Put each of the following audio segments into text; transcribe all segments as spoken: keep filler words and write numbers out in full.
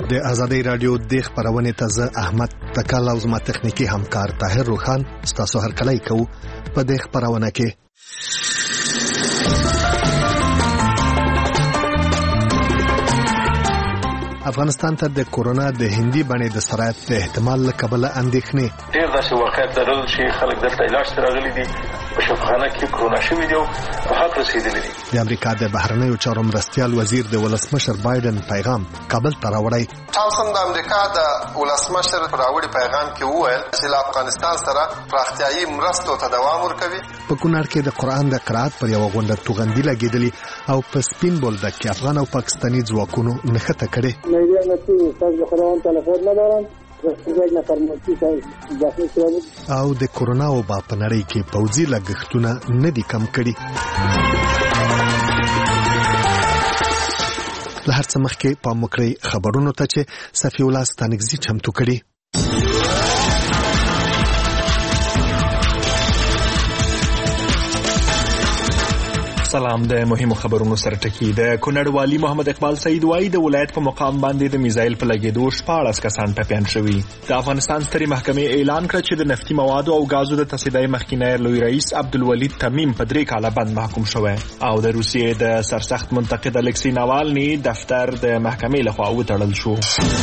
د آزادۍ رادیو د خبرونې ته زه احمد تکل او زما تخنیکی همکار طاهر روخان ستاسو هرکلی کوو په دې خبرونه کې. افغانستان ته د کورونا د هندي بڼې د سرایت د احتمال له کبله اندېښنې ډېر داسې واقعیت لرل چې خلک دلته علاج ته راغلي دي، په شفاخانه کې کورونا شوي دي او په حق رسېدلي دي. د امریکا د بهرنیو چارو مرستیال وزیر د ولسمشر بایدن پیغام کابل ته راوړی. تاسو د امریکا د ولسمشر راوړی پیغام کې وویل چې له افغانستان سره پراختیایي مرستو ته دوام ورکوي. په کونړ کې د قرآن د قرائت پر یوه غونډه توغندي لګېدلې او په سپین بولدک کې افغان او پاکستاني ځواکونو نښته کړې. او د کورونا وبا په نړۍ کې پوځي لګښتونه نه دي کم کړي. له هر څه مخکې پام وکړئ خبرونو ته چې صفي الله ستانکزي چمتو کړي. سلام. د مهمو خبرونو سره ټکی. د کونړ والی محمد اقبال سعید وایي د ولایت په مقام باندې د میزایل په لګېدو شپاړس کسان ټپیان شوي. د افغانستان سترې محکمې اعلان کړ چې د نفتي موادو او غازو د تصدۍ مخکینی لوی رئیس عبدالولي تمیم په درې کاله بند محکوم شوی. او د روسیې د سرسخت منتقد الکسی ناوالني دفتر د محکمې لخوا وتړل شو.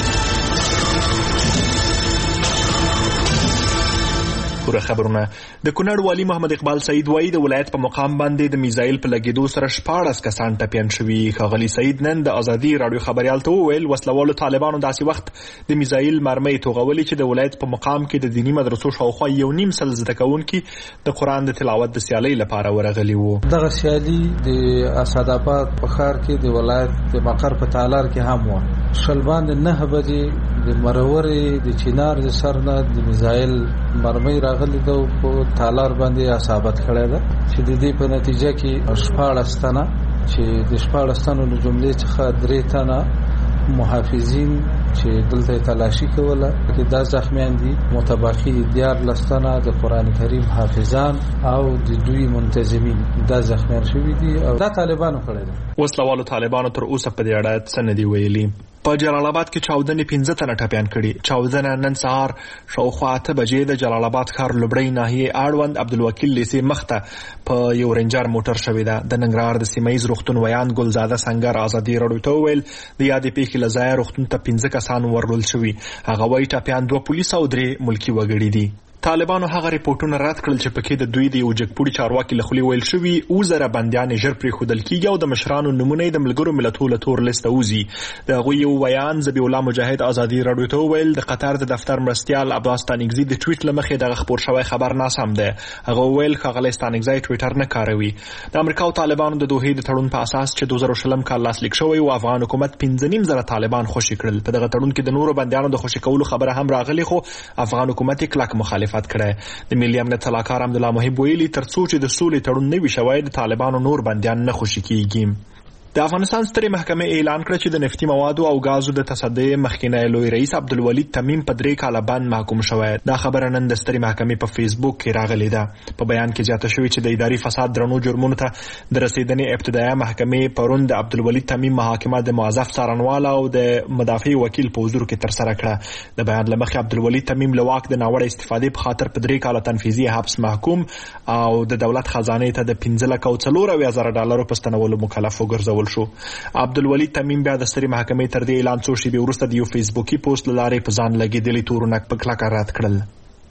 پوره خبرونه. د کونړ والی محمد اقبال سعید وایي د ولایت په مقام باندې د میزایل په لګېدو سره شپاړس کسان ټپیان شوي. ښاغلي سعید نن د ازادي راډیو خبریال ته وویل وسلوالو طالبانو داسې وخت د میزایل مرمۍ توغولې چې د ولایت په مقام کې د دیني مدرسو شاوخوا یو نیم سل زده کوونکي د قرآن د تلاوت د سیالۍ لپاره ورغلي وو. دغه سیالي د اسعدآباد په ښار کې د ولایت د مقر په تالار کې هم وه. شلبان د نه بجې د مرورې د چینار د سر نه د میزایل مرمۍ راغلي ده په تالار باندې اصابت کړی ده چې د دې په نتیجه کې شپاړس تنه چې د شپاړس تنو له جملې څخه درې تنه محافظین چې دلته تلاشي کوله کې دا زخمیان دي. متباقي دیارلس تنه د قرآن کریم حافظان او د دوی منتظمین دا زخمیان شوي دي او دا طالبانو کړی ده. وسلوالو طالبانو تر اوسه په دې اړه څه نه دي ویلي. په جلال آباد کې چاودنې پنځه تنه ټپیان کړي. چاودنه نن سهار شاوخوا اته بجې د جلال آباد ښار لومړۍ ناحیې اړوند عبدالوکیل لیسې مخته په یو رینجر موټر شوې ده. د ننګرهار د سیمه ییز روغتون ویان ګلزاده سنگر ازادي راډیو ته وویل د یادې پیښې له ځایه روغتون ته پنځه کسان ورلول شوي. هغه وایي ټپیان دوه پولیس او درې ملکي وګړي دي. طالبانو هغه ریپورتونه رد کړل چې پکې د دوی د یو جګپوړي چارواکي له خولې ویل شوي اووه زره بندیان ژر پرېښودل کېږي او د مشرانو نومونه یې د ملګرو ملتونو له تور لیسته وځي. د هغوی یو ویان ذبیح الله مجاهد ازادي راډیو ته وویل د قطر د دفتر مرستیال عباس ستانکزي د ټویټ له مخې دغه خپور شوی خبر ناسم دی. هغه وویل ښاغلی ستانکزی ټویټر نه کاروي. د امریکا او طالبانو د دوحې د تړون په اساس چې دوه زره شلم کال لاسلیک شوی و افغان حکومت پنځه نیم زره طالبان خوشي کړل. په دغه تړون کې د نورو بندیانو د خوشي کولو خبره هم راغلی خو افغان حکومت یې کلک مخالفت کړی. د ملي امنیت سلاکار حمدالله محب ویلي تر څو چې د سولې تړون نه وي شوی د طالبانو نور بندیان نه خوشي کیږي. د افغانستان سترې محکمې اعلان کړ چې د نفتي موادو او غازو د تصدۍ مخکینی لوی رئیس عبدالولي تمیم په درې کاله بند محکوم شوی. دا خبره نن د سترې محکمې په فیسبوک کې راغلې ده. په بیان کې زیاته شوې چې د اداري فساد درنو جرمونو ته د رسیدنې ابتدایي محکمې پرون د عبدالولي تمیم محاکمه د موظف څارنوال او د مدافع وکیل په حضور کې ترسره کړه. د بیان له مخې عبدالولي تمیم له واک د ناوړه استفادې په خاطر په درې کاله تنفیذي حبس محکوم او د دولت خزانې ته د پنځه لکه او څلور اویا زره ډالرو په ستنولو مکلف وګرځول شو. عبدالولي تمیم بیا د سترې محکمې تر دې اعلان څو شېبې وروسته د یو فیسبوکي پوسټ له لارې په ځان لګېدلي تورونه په کلکه رد کړل.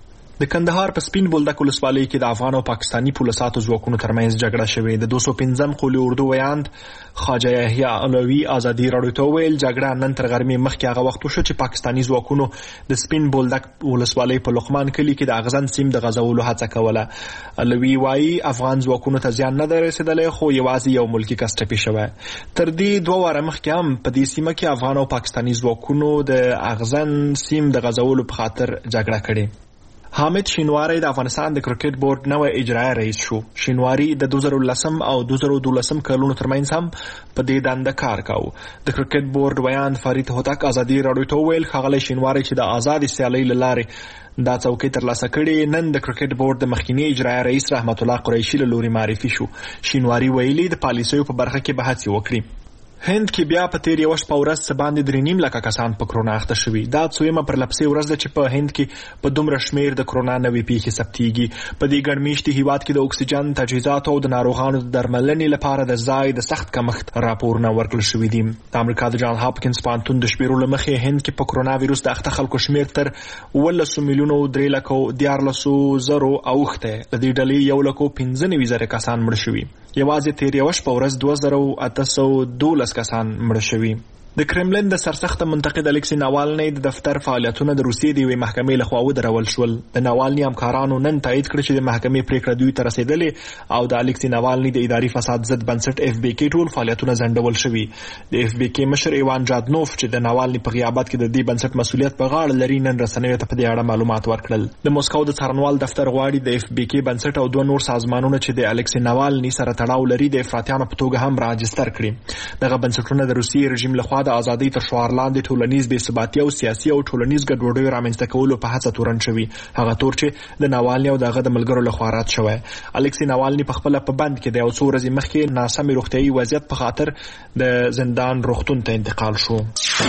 د کندهار په سپین بولدک ولسوالۍ کې د افغان او پاکستاني پولیسو ځواکونو ترمنځ جګړه شوې. د دوه سوه پنځم قولي اردو ویاند خواجه یحیی علوي ازادي راډیو ته وویل جګړه نن تر غرمې مخکې هغه وخت وشوه چې پاکستاني ځواکونو د سپین بولدک ولسوالۍ په لقمان کلي کې د اغزن سیم د غځولو هڅه کوله. علوي وایي افغان ځواکونو ته زیان نه دی رسېدلی خو یوازې یو ملکي کس ټپي شوی. تر دې دوه واره مخکې هم په دې سیمه کې افغان او پاکستاني ځواکونو د اغزن سیم د غځولو په خاطر جګړه کړې. حامد شینواری د افغانستان د کرکټ بورډ نوی اجرایي رئیس شو. شینواری د دوه زره لسم او دوه زره دولسم کلونو ترمنځ هم په دې دنده کار کاوه. د کرکټ بورډ ویاند فرید هوتک ازادي راډیو ته وویل ښاغلی شینواری چې د آزادې سیالۍ له لارې دا څوکۍ ترلاسه کړې نن د کرکټ بورډ د مخکینی اجرایي رئیس رحمت الله قریشي له لوري معرفي شو. شینواری ویلي د پالیسیو په برخه کې به هڅې وکړي. هند کې بیا په تیر یو شپه ورځ څه باندې درې نیم لکه کسان په کرونا اخته شوي. دا څویمه پر لپسې ورځ ده چې په هند کې په دومره شمیر د کرونا نوې پیښې ثبتېږي. په دې ګڼ میاشتې هیواد کې د اکسیجن تجهیزاتو او د ناروغانو د درملنې لپاره د ځای د سخت کمښت راپورونه ورکړل شوي دي. د امریکا د جان هاپکینز پوهنتون د شمیرو له مخې هند کې په کرونا ویروس د اخته خلکو شمیر تر اوولسو میلیونو درې لکو دیارلسو زرو اوښتی. د دې ډلې یو لکو پنځه نوي زره کسان مړه شوي. یوازې تیر یوه شپه ورځ دوه زره اته سوه دولس کسان مړه شوي. د کرملن د سرسخت منتقد الکسی ناوالنی د دفتر فعالیتونه د روسیې د یوې محکمې لخوا ودرول شول. د ناوالنی همکارانو نن تایید کړ چې د محکمې پریکړه دوی ته رسیدلې او د الکسی ناوالنی د اداري فساد ضد بنسټ اف بی کې ټول فعالیتونه ځنډول شوي. د اف بی کې مشر ایوان جادنوف چې د ناوالنی په غیابت کې د دې بنسټ مسؤلیت په غاړه لري نن رسنیو ته په دې اړه معلومات ورکړل. د مسکو د څارنوال دفتر غواړي د اف بی کې بنسټ او دوه نور سازمانونه چې د الکسی ناوالنی سره تړاو لري د افراطیانو په توګه هم راجستر کړي. دغه بنسټونه د روسیې رژیم لخوا د ازادۍ تر شعار لاندې ټولنیز بې ثباتي او سیاسي او ټولنیز ګډوډیو رامنځته کولو په هڅه تورن شوي. هغه تور چې د ناوالني او دغه د ملګرو لخوا رد شوی. الکسی ناوالني په خپله په بند کې د یو څو ورځې مخکې ناسمې روغتیایي وضعیت په خاطر د زندان روغتون ته انتقال شو.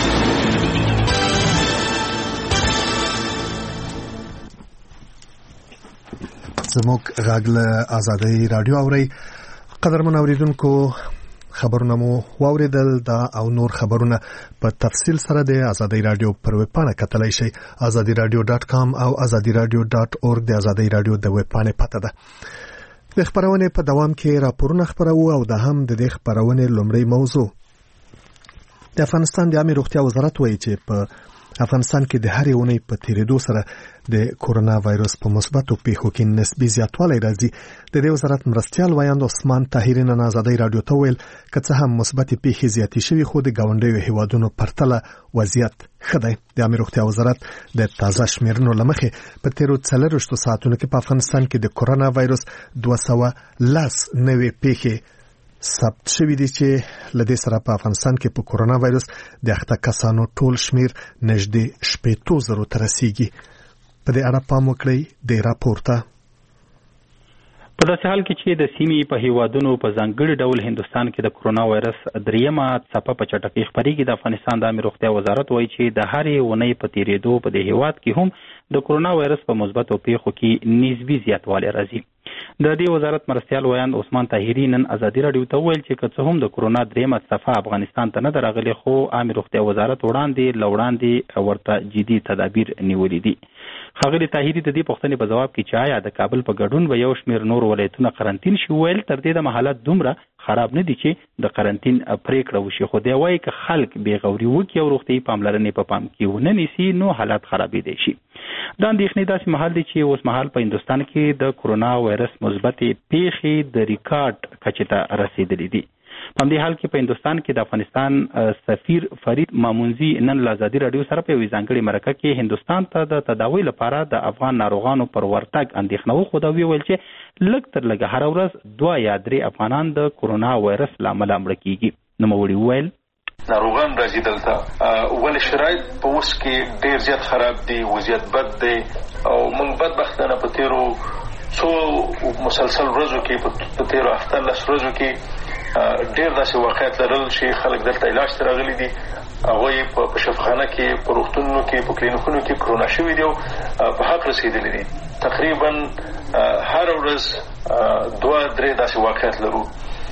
زموږ غږ له ازادۍ راډیو اورئ. قدرمن اوریدونکو خبرونه مو واوریدل. دا او نور خبرونه په تفصیل سره د ازادۍ راډیو پر ویب پاڼه کتلای شئ. ازادي راډیو ډاټ کام او ازادي راډیو ډاټ اورګ د ازادۍ راډیو د ویب پاڼې پته ده. د خبرونه په دوام کې راپورونه خبرو او د هم د دې خبرونه لومړی موضوع د افغانستان د عامه روغتیا وزارت وایي چې په افغانستان کې د هر یونی په تیریدو سره د کورونا وایروس په مثبتو پیښو کې نسبي زیاتوالی راځي. د دې وزارت مرستیال وایند عثمان طاهری نن ازادۍ راډیو ته ویل که څه هم مثبت پیښې زیاتې شوي خو د ګاونډیو هیوادونو پرتله وضعیت ښه دی. د عامه روغتیا وزارت د تازه شمیرنو له مخې په تیرو څلوېښتو ساعتونو کې په افغانستان کې د کورونا وایروس دوه سوه لس نوې پیښې ثبت شوي دي چې له دې سره په افغانستان کې په کورونا وایروس د اخته کسانو ټول شمیر نږدې شپېتو زرو ته رسیږي. په دې اړه پام وکړئ د راپور ته. په داسې حال کې چې د سیمې په هیوادونو په ځانګړي ډول هندوستان کې د کورونا وایرس دریمه څپه په چټکۍ خپرېږي. د افغانستان د عامه روغتیا وزارت وایي چې د هرې اونۍ په تیریدو په دې هیواد کې هم د کورونا وایرس په مثبتو پیښو کې نسبي زیاتوالی راځي. د دې وزارت مرستیال وایند عثمان طاهری نن ازادي راډیو ته ویل چې که څه هم د کورونا دریمه څپه افغانستان ته نه ده راغلې خو عامه روغتیا وزارت وړاندې له وړاندې ورته جدي تدابیر نیولي دي. ښاغلي طاهری د دې پوښتنې په ځواب کې چې آیا د کابل په ګډون به یو شمېر نور ولایتونه قرنطین شي ویل تر دې دمه حالت دومره خراب نه دي چې د قرنطین پریکړه وشي. خو دی وایي که خلک بېغوري وکړي او روغتیایي پاملرنې په پام کې ونه نیسي نو حالت خرابېدی شي. دا اندېښنې داسې مهال دی چې اوس مهال په هندوستان کې د کورونا وایرس مثبتې پیښې د ریکارډ کچې ته رسېدلې دي. په همدې حال کې په هندوستان کې د افغانستان سفیر فرید مامونزي نن له ازادي راډیو سره په یوې ځانګړې مرکه کې هندوستان ته د تداوی لپاره د افغان ناروغانو پر ورتګ اندېښنه وښوده. ویل چې لږ تر لږه هره ورځ دوه یا درې افغانان د کورونا وایرس له امله مړه کېږي. نوموړي وویل ناروغان راځي دلته ولې شرایط په اوس کې ډېر زیات خراب دي، وضعیت بد دی او موږ بدبختانه په تېرو څو مسلسل ورځو کې په تېرو اتلس ورځو کې ډېر داسې واقعیت لرل چې خلک دلته علاج ته راغلي دي. هغوی په شفاخانه کې، په روغتونونو کې، په کلینیکونو کې کرونا شوي دي او په حق رسېدلي دي. تقریبا هر ورځ دوه درې داسې واقعیت لرو.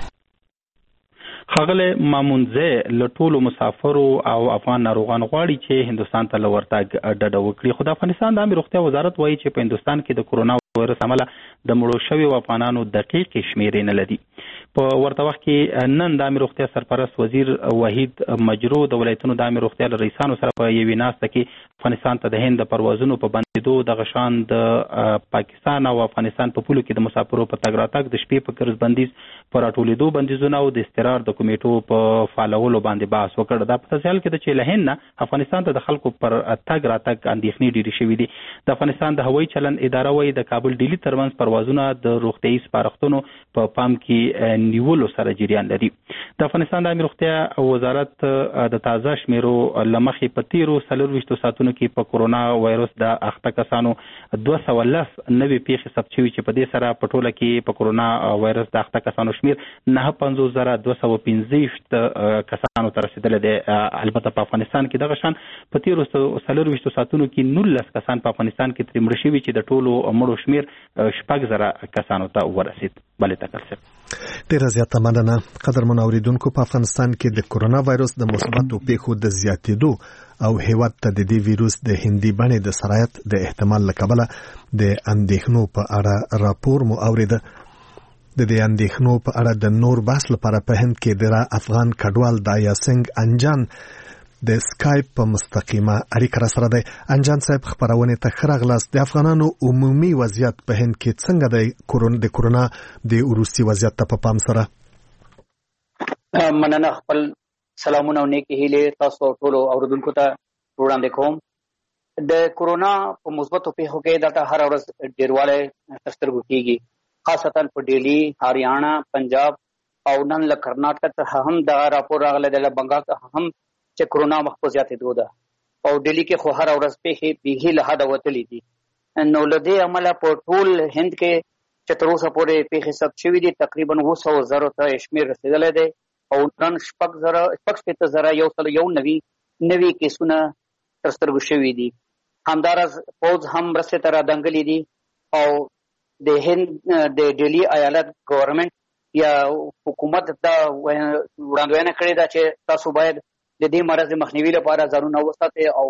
ښاغلی مامونزه له ټولو مسافرو او افغان ناروغان غواړي چې هندوستان ته له ورتګ ډډه وکړي. خو د افغانستان د عامه روغتیا وزارت وایي چې په هندوستان کې د کورونا وایرس امله د مړو شویو افغانانو دقیقې شمیرې نه لري. په ورته وخت کې نن د عامه روغتیا سرپرست وزیر وحید مجرو د ولایتونو د عامه روغتیا له رئیسانو سره په یوې ناسته کې افغانستان ته د هند د پروازونو په بندېدو، دغه شان د پاکستان او افغانستان په پولو کې د مسافرو په تګ راتګ، د شپې په ګرځ بندیز، په راټولېدو بندیزونه او د استقرار د کمیټو په فعالولو باندې بحث وکړ. دا په داسې حال کې ده چې له هند نه افغانستان ته د خلکو پر تګ راتګ اندېښنې ډېرې شوي دي. د افغانستان د هوایي چلند اداره وایي د کابل ډیلي ترمنځ پروازونه د روغتیایي سپارښتنو په پام کې نیولو سره جریان لري. د افغانستان د عامه روغتیا وزارت د تازه شمیرو لمخې په تیرو څلور ویشتو ساعتونو کې په کورونا وایرس د اخته کسانو دوه سوه لس نوې پیښې ثبت شوي چې په دې سره په ټوله کې په کورونا وایرس د اخته کسانو شمیر نهه پنځوس زره دوه سوه پنځه ویشت کسانو ته رسېدلی دی. البته په افغانستان کې دغه شان په تیرو څلور ویشتو ساعتونو کې نولس کسان په افغانستان کې ترې مړه شوي چې د ټولو مړو شمیر شپږ زره کسانو ته ورسېد. بلې تکل صاحب ډیره زیاته مننه. قدرمن اوریدونکو، په افغانستان کې د کورونا وایرس د مثبتو پیښو د زیاتېدو او هیواد ته د دې ویروس د هندي بڼې د سرایت د احتمال له کبله د اندېښنو په اړه راپور مو اورېده. د دې اندېښنو په اړه د نور بحث لپاره په هند کې د افغان کډوال دایا سنگ انجان د سکایپ په مستقیمه اړیکه را سره دی. انجان صاحب، خبرونه ته ښه راغلاست. د افغانانو عمومي وضعیت په هند کې څنګه دی د کورونا د وروستي وضعیت ته په پام سره؟ مننه. خپل سلامونه او نیکې هیلې تاسو ټولو اوریدونکو ته وړاندې کوم. د کورونا په مثبتو پیښو کې دلته هر ورځ ډیروالی تر سترګو کېږي، خاصتا په ډیلی، هریانه، پنجاب او نن له کرناټک څخه هم دغه راپور راغلی دی، له بنګال څخه هم چې کورونا مخ په زیاتېدو ده. او ډیلی کې خو هر ورځ پیښې بیخي له حده وتلي دي. نو له دې امله په ټول هند کې چې تر اوسه پورې پیښې ثبت شوي دي تقریبا اوه سوه زرو ته شمېر رسېدلی دی او نن شپږ زره شپږ شپېته زره یو سل یو نوي نوي کیسونه تر سترګو شوي دي. همداراز پوځ هم مرستې ته رادنګلي دي او د هند د ډیلی ایالت ګورنمنټ یا حکومت دا وړاندوینه کړې ده چې تاسو باید د دې مرض مخنیوي لپاره ځانونه وساتئ او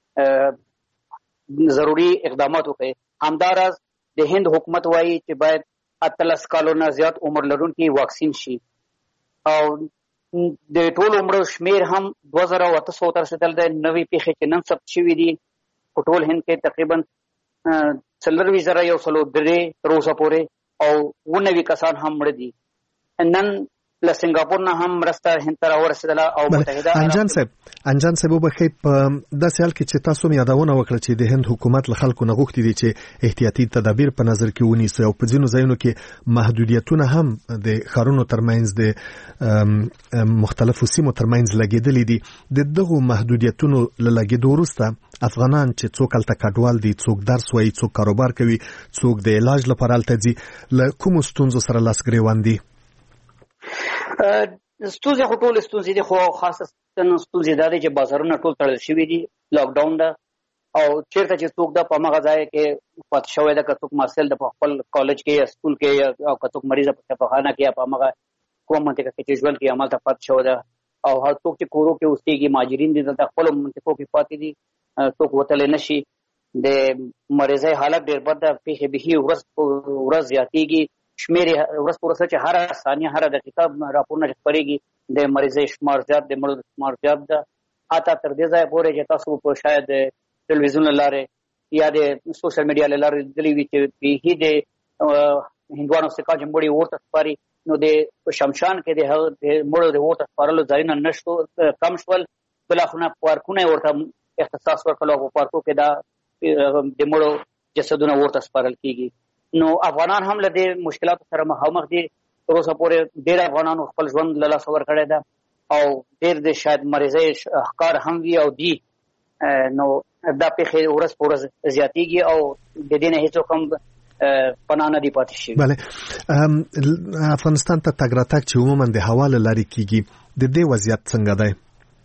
ضروري اقدامات وکړئ. همداراز د هند حکومت وایي چې باید اتلس کالو نه زیات عمر لرونکي واکسین شي او د ټولو مړو شمیر هم دوه زره اته سوه ته رسېدلی دی. نوې پیښې چې نن ثبت شوي دي په ټول هند کې تقریبا څلرویشت زره یو سلو درې تر اوسه پورې او اووه نوي کسان هم مړه دي. نن له سنگاپور نه هم مرسته هند ته راورسېدله او متحده انجان صاحب انجان صاحب وبخښئ، په داسې حال کې چې تاسو هم یادونه وکړه چې د هند حکومت له خلکو نه غوښتي دي چې احتیاطي تدابیر په نظر کې ونیسي او په ځینو ځایونو کې محدودیتونه هم د ښارونو ترمنځ د مختلفو سیمو ترمنځ لګېدلي دي. د دغو محدودیتونو له لګېدو وروسته افغانان چې څوک هلته کډوال دي، څوک درس وایي، څوک کاروبار کوي، څوک د علاج لپاره هلته ځي، له کومو ستونزو سره لاس ګرېوان دي؟ ستونزې خو ټول ستونزې دي، خو خاصه ستونزې دا دی چې بازارونه ټول تړل شوي دي، لاک ډاون ده او چېرته چې څوک ده په هماغه ځای کې پاتې شوی ده، که څوک محصل ده په خپل کالج کې یا سکول کې او که څوک مریض په شفاخانه کې یا په هماغه کومه منطقه کې چې ژوند کې همالته پاتې شوی ده او هر څوک چې کورو کې اوسېږي مهاجرین دي دلته خپلو منطقو کې پاتې دي، څوک وتلی نه شي. د مریضۍ حالت ډېر بد ده، پیښې بیخي ورځ په ورځ زیاتېږي، شمیر ورځ په ورځ چې هر ثانیه هر دقیقه راپورونه چې خپرېږي د مریضۍ شمار زیات د مړو شمار زیات ده. حتی تر دې ځایه پورې چې تاسو په شاید د ټلویزیون له لارې یا د سوشل میډیا له لارې لیدلي وي چې بیخي د هندوانو څخه چې مړي ورته سپاري، نو د شمشان کې د هغه د مړو د ورته سپارلو ځایونه نشو کم شول، بلاخره پارکونه ورته اختصاص ورکړل او په پارکو کې دا د مړو جسدونه ورته سپارل کېږي. نو افغانان هم له دې مشکلاتو سره مخامخ دي. تر اوسه پورې ډېر افغانانو خپل ژوند له لاسه ورکړی ده او ډېر د شاید مریضۍ ښکار هم وي او دي. نو دا پیښې ورځ په ورځ زیاتېږي او د دې نه هېڅوک هم پناه نه دي پاتې شوي. بله، افغانستان ته تګ راتګ چې عموما د هوا له لارې کېږي، د دې وضعیت څنګه دی؟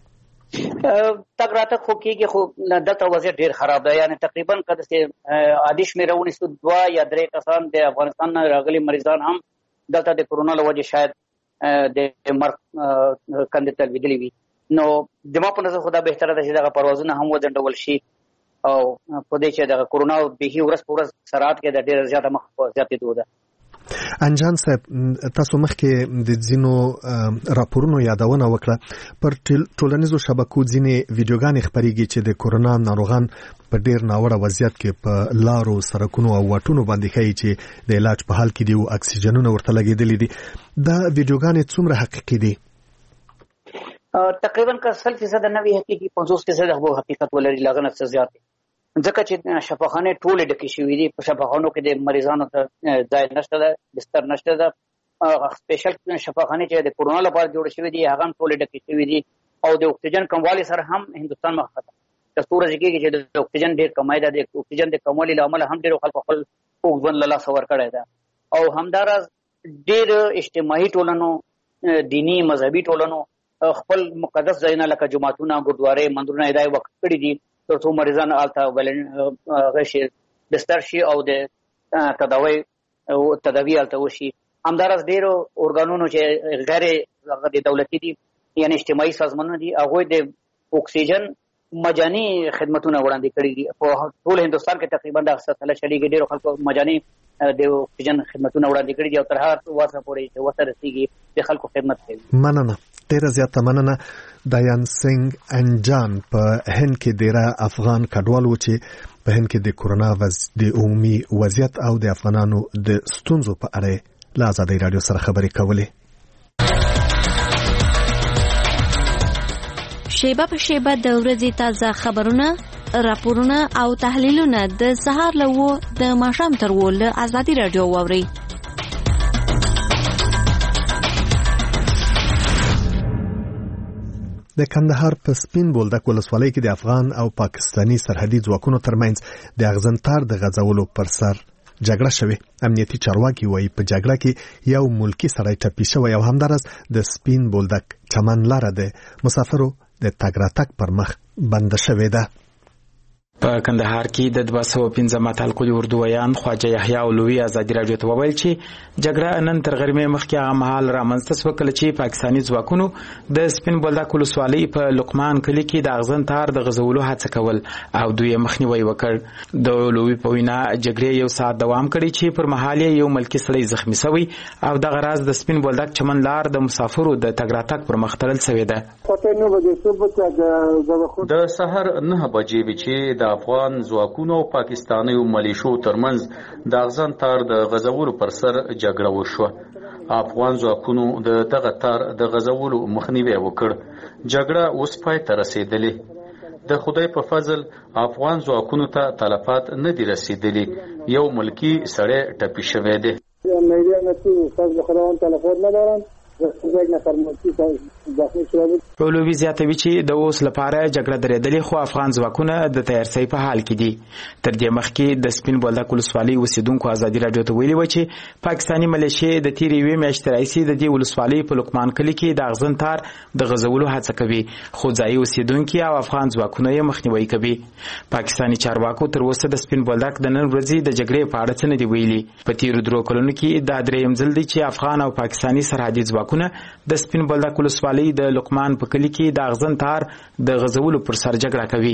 تګ راتګ خو کېږي، خو دلته وضعیت ډېر خراب دی. یعنې تقریبا که داسې عادي شمېره ونیسو دوه یا درې کسان د افغانستان نه راغلي مریضان هم دلته د کورونا له وجې شاید د مرګ کندې ته لوېدلي وي. نو زما په نظر خو دا بهتره ده چې دغه پروازونه هم وځنډول شي او په دې چې دغه کورونا بیخي ورځ په ورځ سرعت کې د ډېره زیاته مخ په زیاتېدو ده. انجان صاحب، تاسو مخکې د ځینو راپورونو یادونه وکړه، پر ټولنیزو شبکو ځینې ویډیوګانې خپرېږي چې د کورونا ناروغان په ډېر ناوړه وضعیت کې په لارو، سړکونو او واټونو باندې ښیي چې د علاج په حال کې دي او اکسیجنونه ورته لګېدلي دي. دا ویډیوګانې څومره حقیقي دي؟ تقریبا که سل فیصده نه وي حقیقي، پنځوس فیصده به حقیقت ولري، لا نه څه زیات. ځکه چې شفاخانې ټولې ډکې شوي دي، په شفاخانو کې د مریضانو ته ځای نشته ده، بستر نشته ده سپیشل شفاخانه چې د کورونا لپاره جوړ شوی دي هغه ټول ډکې شوی دي او د اکسیجن کموالي سره هم هندستان مخ ته د ستوري کې چې د اکسیجن ډیر کمای ده د اکسیجن د کموالي لامل هم ډیر خلک خپل اوګون لاله سور کړی ده او همدارس ډیر اجتماعي ټولنو دینی مذهبي ټولنو خپل مقدس ځایونه لکه جماعتونه ګردوارې مندرونه ادای وقف کړی دي ترڅو مریضان الته غشي بستر شي او د تداوی او تداوی الته وشي همدارس ډیرو اورګانونو چې غیر د دولتي دي یعنی اجتماعي سازمانونه دي هغه د اکسیجن مجاني خدمتونه وړاندې کړي دي په ټول هندستان کې تقریبا د سلسله چلیږي ډیرو خلکو مجاني د اکسیجن خدمتونه وړاندې کړي دي او تر هغه واسه پورې چې وسه رسیږي د خلکو خدمت کوي. مننه ډیره زیاته مننه. دایان سنگ انجان په هند کې ډیره افغان کډوال و چې په هند کې د کورونا د عمومي وضعیت او د افغانانو د ستونزو په اړه له آزادۍ رادیو سره خبرې کولې. شیبه په شیبه د ورځې تازه خبرونه، راپورونه او تحلیلونه د سهار له وو د ماښام تر وو له آزادۍ رادیو واورئ. د کندهار په سپین بولدک ولسوالۍ کې د افغان او پاکستانی سرحدي ځواکونو ترمنځ د اغزنتار د غځولو پر سر جګړه شوه. امنیتي چارواکي وایي په جګړه کې یو ملکی سړی ټپي شوی او همدارس د سپین بولدک چمن لاره د مسافرو د تګ راتګ پر مخ بند شوې ده. په کندهار کې د دوه سوه پنځه متعلقو اردویان خواجه یحیی اولوی آزادي رادیو ته وویل چې جګړه نن تر غرمې مخکې هغه مهال رامنځته شوه کله چې پاکستاني ځواکونو د سپین بولدک ولسوالۍ په لقمان کلي کې د اغزن تار د غځولو هڅه کول او دوی مخنیوی وکړ. د اولوی په وینا جګړې یو ساعت دوام کړی چې پر مهال یو ملکی سړی زخمی شوی او دغه راز د سپین بولدک چمن لار د مسافرو د تګ راتګ پر مخ تړل شوې ده. د سحر نه بجې چې د افغان ځواکونو او پاکستاني ملیشو ترمنځ د اغزن تار د غزولو پر سر جګړه وشوه. افغان ځواکونو د دغه تار د غزولو مخنیوی وکړ. جګړه اوس پای ته رسیدلې. د خدای په فضل افغان ځواکونو ته تلفات نه دي رسیدلي. یو ملکی سړی ټپي شوی دی. اولوی زیاتوي چې د اوس لپاره جګړه درېدلې خو افغان ځواکونه د تیارسۍ په حال کې دي. تر دې مخکې د سپین بولدک ولسوالۍ اوسیدونکو آزادي رادیو ته ویلي و چې پاکستاني ملیشې د تیرې یوې میاشتې راهیسې د دې ولسوالۍ په لقمان کلي کې د اغزن تار د غځولو هڅه کوي خو ځایي اوسیدونکي او افغان ځواکونه یې مخنیوی کوي. پاکستاني چارواکو تر اوسه د سپین بولدک د نن ورځې د جګړې په اړه څه نه دي ویلي. په تیرو درو کلونو کې دا درېیم ځل دی چې افغان او پاکستاني سرحدي ځواکونه د سپین بولدک ولسوالۍ د لقمان په کلي کې د اغزن تار د غځولو پر سر جګړه کوي.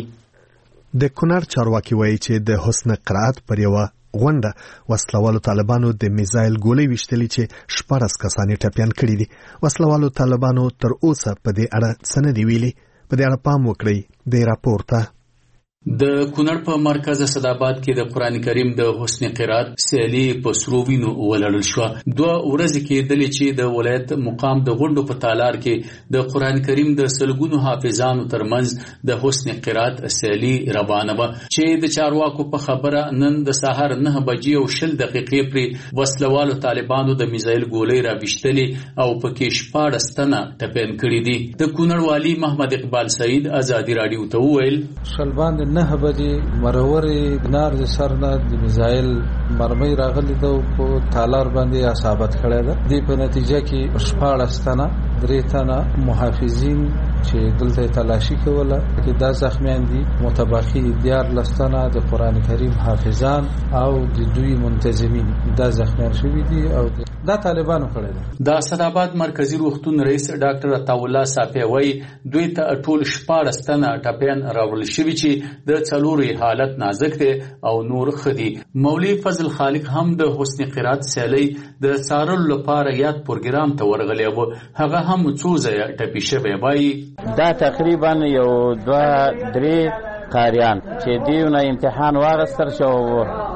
د کونړ چارواکي وایي چې د حسن قرائت پر یوه غونډه وسلوالو طالبانو د میزایل ګولۍ ویشتلې چې شپاړس کسان یې ټپیان کړي دي. وسلوالو طالبانو تر اوسه په دې اړه څه نه دي ویلي. په دې اړه پام وکړئ د راپور ته. د کونړ په مرکز اسداباد کې د قران کریم د حسن قرات سیالي په سرووینو ولړل شو. دوه ورځې کې د لچې د ولایت مقام د غونډو په تالار کې د قران کریم د سلګونو حافظانو ترمنځ د حسن قرات سیالي روانه و چې د چارواکو په خبره نن د سحر نه بجې او شل دقیقې پر وسلوالو طالبانو د میزایل ګولۍ را وشتلې او پکې شپاړس تنه ټپیان کړي دي. د کونړ والی محمد اقبال سعید آزادي رادیو ته وویل شلبان نه بجې مرورې نار د سر نه د میزایل مرمۍ راغلي ده په تالار باندې اصابت کړی ده. دې په نتیجه کې شپاړس تنه درې تنه محافظین چې دلته تلاشي کوله کې دا زخمیان دي. متبقي دیارلس تنه د قران کریم حافظان او د دوی منتظمین دا زخمیان شوي دي او دا طالبانو کړی ده. د اسداباد مرکزی روغتون رئیس ډاکټر عطاالله صافی وایي دوی ته ټول شپاړس تنه ټپیان راوړل شوي چې د څلورو حالت نازک دی او نور خدي. مولوی فضل خالق هم د حسن قرات سیالي د څارلو لپاره یاد پروګرام ته ورغلی و. هغه هم څو ځایه ټپي شوی وایي دا تقریبا یو دوه درې قاریان چې دیونه امتحان واغستر شو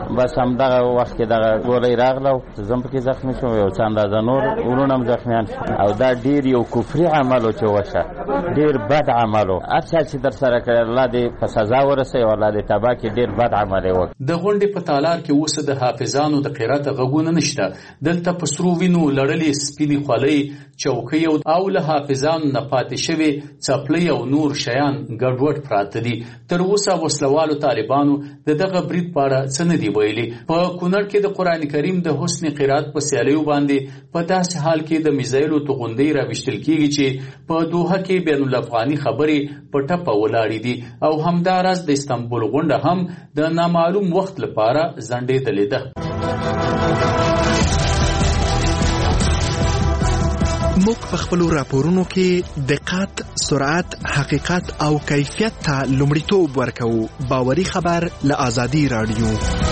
بس همدغه وخت کې دغه ګولۍ راغله زم پکې زخمي شوم یو څه اندازه نور ورونه هم زخمیان شو او دا ډېر یو کفري عمل و چې وشه ډېر بد عمل و هر چا چې در سره کړی الله دې په سزا ورسوي او الله دې تباه کړي ډېر بد عمل یې وکړ. د غونډې په تالار کې اوس د حافظانو د قرات غږونه نشته. دلته په سرو وینو لړلې سپینې خولۍ چوکۍ او له حافظانو نه پاتې شوي څپلۍ او نور شیان ګډوډ پراته دي. تر اوسه وسلوالو طالبانو د دغه برید په اړه څه نه دي ویلي. په کونړ کې د قرآن کریم د حسن قرات په سیالیو باندې په داسې حال کې د میزایلو توغندۍ راویشتل کیږي چې په دوحه کې بین الافغاني خبرې په ټپه ولاړې دي او همداراز د استانبول غونډه هم د نامعلوم وخت لپاره ځنډېدلې ده. موږ په خپلو راپورونو کې دقت، سرعت، حقیقت او کیفیت ته لومړیتوب ورکوو. باوري خبر له آزادي رادیو.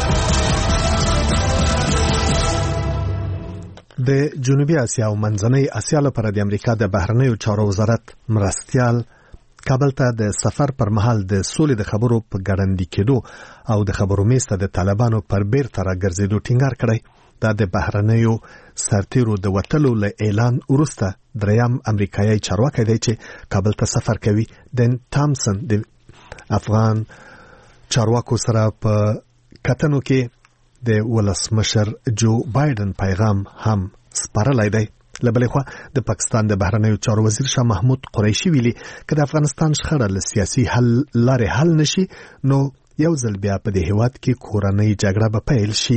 د جنوبي اسیا او منځنۍ اسیا لپاره د امریکا د بهرنیو چارو وزارت مرستیال کابل ته د سفر پر مهال د سولې د خبرو په ګړندي کېدو او د خبرو میز ته د طالبانو پر بیرته راګرځېدو ټینګار کړی. دا د بهرنیو سرتیرو د وتلو له اعلان وروسته دریم امریکایي چارواکی دی چې کابل ته سفر کوي. دین تامسن د افغان چارواکو سره په کتنو کې د ولسمشر جو بایدن پیغام هم سپارلی دی. لبلې خوا د پاکستان د بهرنیو چارو وزیر شاه محمود قریشي ویلي که د افغانستان شخړه له سیاسي حل لارې حل نشي نو یو ځل بیا په دې هیواد کې کورنۍ جګړه به پیل شي.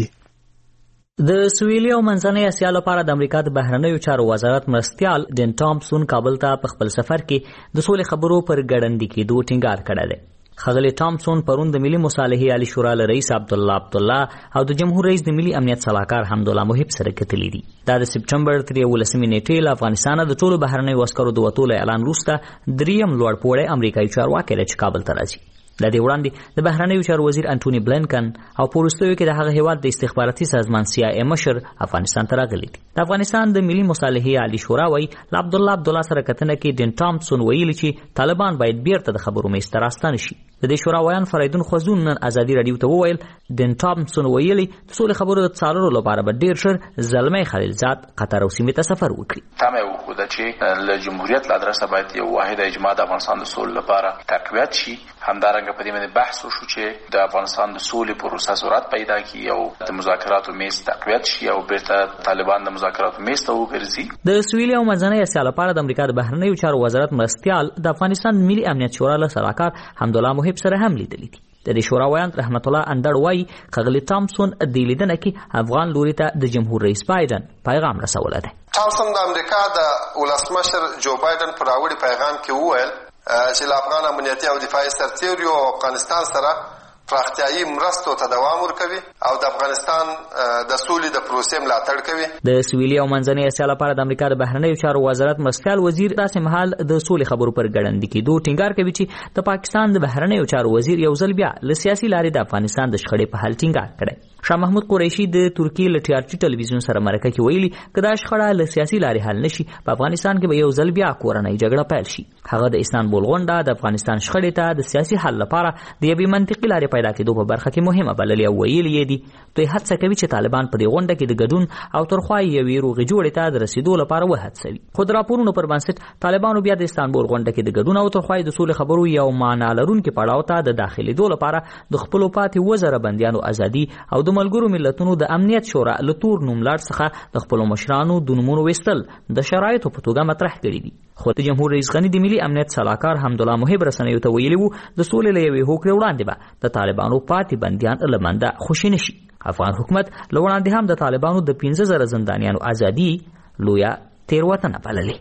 د سویلي او منځنۍ اسیا لپاره د امریکا د بهرنیو چارو وزارت مرستیال ډین ټامسون کابل ته په خپل سفر کې د سولې خبرو پر ګړندي کېدو ټینګار کړی دی. ښاغلی ټامسون پرون د ملي مصالحې عالی شورا له رئیس عبدالله عبدالله او د جمهور رئیس د ملي امنیت صلاحکار حمدالله محب سره کتلي دي. دا د سپټمبر تر یولسمې نیټې له افغانستانه د ټولو بهرنیو عسکرو د وتلو اعلان وروسته دریم لوړ پوړی امریکایي چارواکی دی چې کابل ته راځي. د دې وړاندې د بهرنیو چارو وزیر انټونی بلینکن او په وروستیو کې د هغه هیواد د استخباراتي سازمان سی آی ای مشر افغانستان ته راغلي دي. د افغانستان د ملي مصالحې عالی شورا وایي له عبدالله عبدالله سره کتنه کې ډین ټامسون ویلي چې طالبان باید بیرته د خبرو میز ته راستانه شي. د دې شورا ویان فریدون خوځون نن ازادي رادیو ته وویل ډین ټامسون ویلي د سولې خبرو د څارلو لپاره به ډیر ژر زلمی خلیلزاد قطر او سیمې ته سفر وکړي. تمه وکړه چې له جمهوریت له ادرسه باید یو واحد اجماع د افغانستان د سولې لپاره تقویت شي. همدارنګه په دې باندې بحث وشو چې د افغانستان د سولې پروسه سرعت پیدا کړي او د مذاکراتو میز تقویت شي او بیرته طالبان د مذاکراتو میز ته وګرځي. د سویلي او منځنۍ اسیا لپاره د امریکا د بهرنیو چارو وزارت مرستیال د افغانستان ملي امنیت شورا له سلاکار حمدالله محب سره هم لیدلي دي. د دې شورا ویان رحمت الله اندړ وایي ښاغلی ټامسون د لیدنه کې افغان لوري ته د جمهور رئیس بایدن پیغام رسولی دی. ټامسون د امریکا د ولسمشر جو بایدن په راوړي پیغام کې وویل چې له افغان امنیتي او دفاعي سرتیرو او افغانستان سره پراختیایي مرستو ته دوام ورکوي او د افغانستان د سولې د پروسې ملاتړ کوي. د سویلي او منځنۍ اسیا لپاره د امریکا د بهرنیو چارو وزارت مرستیال وزیر داسې مهال د سولې خبرو پر ګړندي کېدو ټینګار کوي چې د پاکستان د بهرنیو چارو وزیر یو ځل بیا له سیاسي لارې د افغانستان د شخړې په حل ټینګار کړی. شاه محمود قریشي د ترکیې له ټي آر ټي ټلویزیون سره مرکه کې ویلي که دا شخړه له سیاسي لارې حل نشي په افغانستان کې به یو ځل بیا کورنۍ جګړه پیل شي. هغه د استانبول غونډه د افغانستان شخړې ته د سیاسي حل لپاره د یوې منطقي لارې پیدا کېدو په برخه کې مهمه بللې او ویلي یې دي دوی هڅه کوي چې طالبان په دې غونډه کې د ګډون او ترخوا یوې روغې جوړې ته د رسیدو لپاره وهڅوي. خو د راپورونو پر بنسټ طالبانو بیا د استانبول غونډه کې د ګډون او ترخوا د سولې خبرو یو معنا لرونکي پړاو ته د داخلېدو لپاره د خپلو پاتې وزره بندیانو ازادي او د ملګرو ملتونو د امنیت شورا له تور نوملړ څخه د خپلو مشرانو د نومونو ویستل د شرایطو په توګه مطرح کړي دي. خو د جمهور رئیس غني د ملي امنیت صلاحکار حمدالله محب رسنیو ته ویلي وو د سولې له یوې هوکړې وړاندې به د طالبانو پاتې بندیان له منځه خوشي نشي. افغان حکومت له وړاندې هم د طالبانو د پنځه زره زندانیانو ازادي لویه تېروتنه بللې.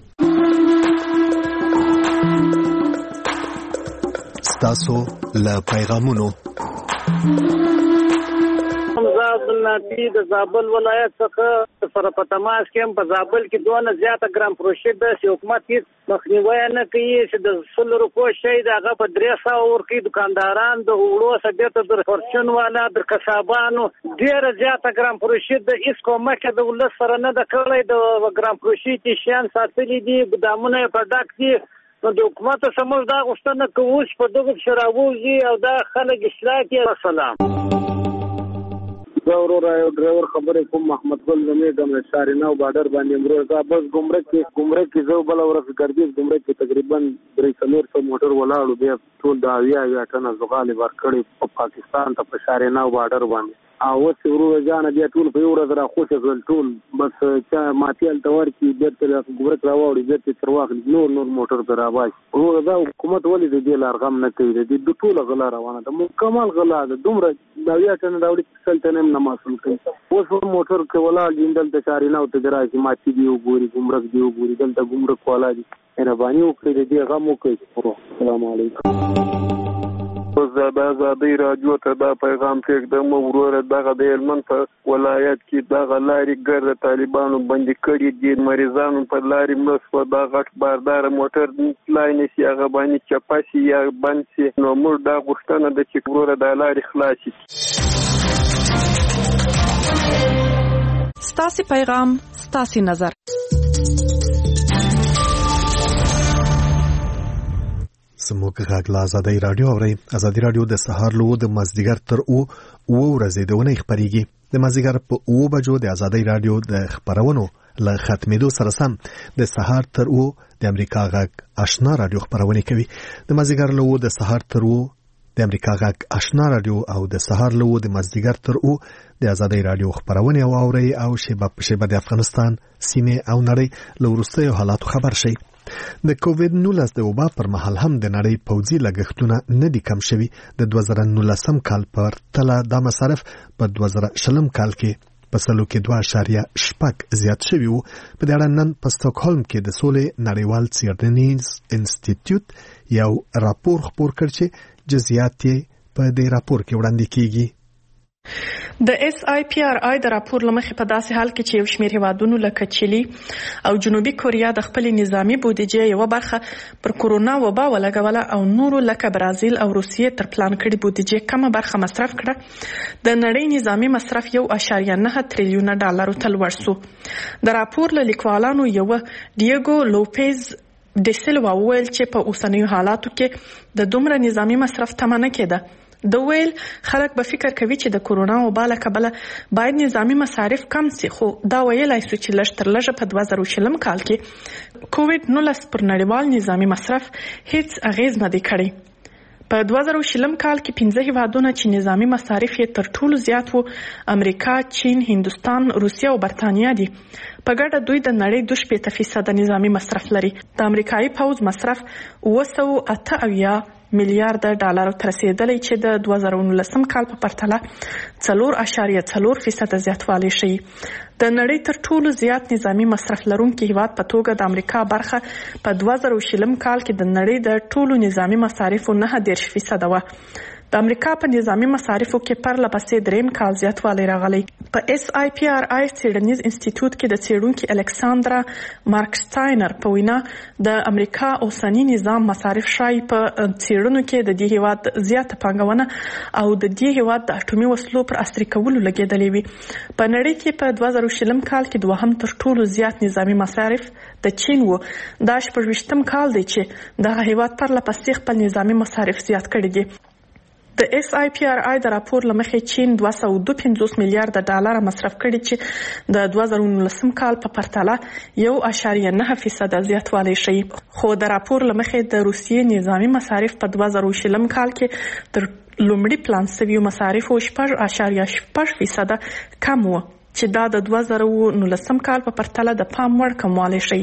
ستاسو له پیغامونو ناتی د زابل ولایت څخه سره په تماس کې هم په زابل کې دونه زیاته ګرام فروشي د حکومت هیڅ مخنیوی نه کوي چې د سل روپو شی د هغه په درې سوه ورکوي. دکانداران د وړو څخه بیرته د فورچون والا د قصابانو ډېره زیاته ګرام فروشي د هیڅ کومک د ولس سره نه ده کړی. د ګرام فروشي چې شیان ساتلي دي ګدامونه یې په ډک دي. نو د حکومت څخه موږ دا غوښتنه کوو چې په دغو پسې راووځي او دا خلک اصلاح کړي. وسلام. زه ورور یو ډرایور خبرې کوم محمد ګل زمیږم د شارینو بارډر باندې مرور دا بس ګمرک کې ګمرک کې زه بل ورځ ګرځي ګمرک کې تقریبا درې څلور سو موټر ولاړو بیا ټول دا اویا اویا ټنه زغالې ورکړي په پاکستان ته په شارینو بارډر باندې او اوس ورور جان بیا ټول په یو ورځ را خوشې کړل ټول بس چې ماتیل تور کې بیرته ګمرک راوړي بیرته تر واخل نور نور موټر ته راوځي ورور دا حکومت ولې دې لارغم نه کوي دې د ټول غلا روانه ده مکمل غلا ده دومره دا بیا څنګه دا وړي سلطنه نه مسول کوي اوس موټر کې ولا جندل د شارینو ته درایي ماتي دی وګوري ګمرک دی وګوري دلته ګمرک والا دي مهرباني وکړئ دې غم وکړئ السلام علیکم زه د آزادۍ راډیو ته دا پیغام کېږدم وروره دغه د هلمند په ولایت کې دغه لارې ګرد طالبانو بندي کړي دي مریضانو په لارې مړه شوه دا غټ بارداره موټر تلای نه شي هغه باندې چپه شي یا بند شي نو موږ دا غوښتنه ده چې وروره دا لارې خلاص شي. ستاسې پیغام ستاسې نظر. زموږ غږ له ازادۍ راډیو اورئ. ازادي راډیو د سهار له د مازدیګر تر او اوه ورځې د اونۍ خپرېږي. د مازدیګر په اوه بجو د ازادۍ راډیو د خپرونو له ختمېدو سره سم د سهار تر اوه د امریکا غږ آشنا راډیو خپرونې کوي. د مازدیګر له اوه د سهار تر اوه د امریکا غږ آشنا راډیو او د سهار له اوه د مازدیګر تر اوه د ازادۍ راډیو خپرونې اورئ او شیبه په شیبه د افغانستان سیمې او نړۍ له وروستیو حالاتو خبر شئ. د کووډ نولس د وبا پر مهال هم د نړۍ پوځي لګښتونه نه دي کم شوي. د دوه زره نولسم کال پر تله دا مصرف په دوه زره شلم کال کې په سلو کې دوه اعشاریه شپږ زیات شوي وو. په دې اړه نن په سټاکهولم کې د سولې نړیوال څېړنیز انسټیټیوټ یو راپور خپور کړ چې جزئیات یې په دې راپور کې وړاندې کیږي. د اس آی پی آر آی د راپور لمخې په داسې حال کې چې یو شمېر هیوادونو لکه چیلي او جنوبي کوریا د خپل نظامی بودیجې یو برخه پر کورونا وبا ولګوله او نورو لکه برازیل او روسیې تر پلان کړي بودیجې کمه برخه مصرف کړه، د نړۍ نظامی مصرف یو اعشاریه نه تریلیونه ډالرو ته لوړ سو. د راپور له لیکوالانو یو ډیګو لوپیز د سیلوا ویل چې په اوسنیو حالاتو کې د دومره نظامی مصرف تمه نه کېده. د ویل خلک به فکر کوي چې د کورونا وبا له کبله باید نظامی مصارف کم سي، خو دا ویلای سو چې لږ تر لږه په دوه زره شلم کال کې کووډ نولس پر نړیوال نظامی مصرف هیڅ اغیز نه دی کړی. په دوه زره شلم کال کې پنځه هیوادونه چې نظامی مصارف یې تر ټولو زیات وو امریکا، چین، هندوستان، روسیه او برتانیا دي. په ګډه دوی د نړۍ دوه شپېته فیصده نظامی مصرف لري. د امریکایي پوځ مصرف اوه سوه اته اویا میلیارډ ډالر ته رسیدلی چې د دوه زره نولسم کال په پرتله څلور اعشاریه څلور فیصده زیاتوالی شي. د نړۍ تر ټولو زیات نظامی مصرف لرونکي هیواد په توګه د امریکا برخه په دوه زره شلم کال کې د نړۍ د ټولو نظامی مصارفو نه دېرش فیصده وه. د امریکا په نظامی مصارفو کې پرله پسې دریم کال زیاتوالی راغلی. په اس آی پی آر آی څېړنیز انسټیټیوټ کې د څېړونکي الکساندرا مارکسټاینر په وینا د امریکا اوسنی نظام مصارف شای په څېړنو کې د دې هیواد زیاته پانګونه او د دې هیواد د اټومي وسلو پر عصري کولو لګېدلې وي. په نړۍ کې په دوه زره شلم کال کې دوهم تر ټولو زیات نظامی مصارف د چین وو. دا شپږویشتم کال دی چې دغه هیواد پرله پسې خپل نظامی مصارف زیات کړي دي. د اس آی پی آر آی د راپور لمخې چین دوه سوه دوه پنځوس میلیارډ ډالر مصرف کړي چې د دوه زره نولسم کال په پرتله یو اعشاریه نه فیصده زیاتوالی شي. خو د راپور لمخې د روسیې نظامی مصارف په دوه زره شلم کال کې تر لومړي پلان سویو مصارفو شپږ اعشاریه شپږ فیصده کم وو چې دا د دوه زره نولسم کال په پرتله د پام وړ کموالی شي.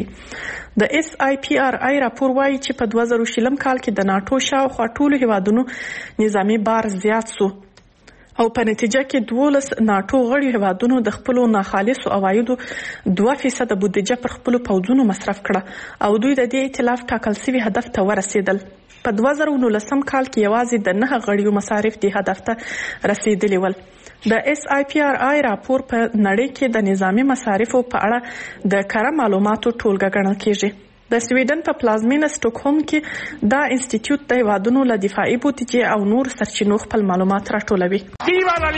د اس آی پی آر آی راپور وایي چې په دوه زره شلم کال کې د ناټو شاوخوا ټولو هیوادونو نظامی بار زیات سو او په نتیجه کې دولس ناټو غړي هیوادونو د خپلو ناخالصو عوایدو دوه فیصده بودیجه پر خپلو پوځونو مصرف کړه او دوی د دې ائتلاف ټاکل سوي هدف ته ورسېدل. په دوه زره نولسم کال کې یوازې د نهه غړیو مصارف دې هدف ته رسېدلي ول. د اس آی پی آر آی راپور په نړۍ کې د نظامی مصارفو په اړه د کره معلوماتو ټولګه ګڼل کیږي. د سویډن په پلازمینه سټاکهولم کې دا انسټیټیوټ د هیوادونو له دفاعي بودیجې او نور سرچینو خپل معلومات راټولوي. ویوا لا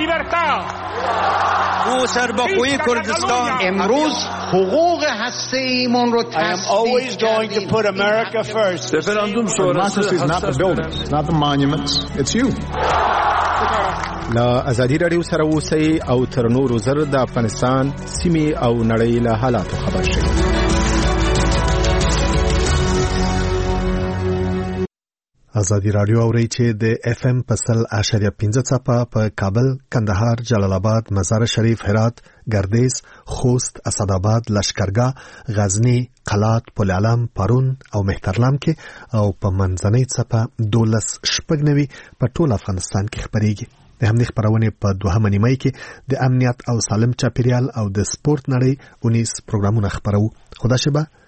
لیبرتا او سربخوی کردستان امروز حقوق هسته‌ایمون رو تصدیق I am always going to put America first. Referendum sonrası is not the buildings, not the monuments, it's you. له ازادي رادیو سره اوسئ او تر نورو زر د افغانستان سیمې او نړۍ له حالاتو خبر شئ. ازادي رادیو اوري چې د اف ام په سل اشاریه پنځه څپه په کابل، کندهار، جلال آباد، مزار شریف، هرات، ګردیز، خوست، اسداباد، لشکرګاه، غزنی، قلات، پل علم، پرون او مهترلام کې او په منځنۍ څپه دولس شپږ نوي په ټول افغانستان کې خبريږي. د همدې خبرونه په دوهمه نیمه کې د امنیت او سالم چاپیریال او د سپورت نړۍ اونیس پروګرامونه خبرو. خدا شبه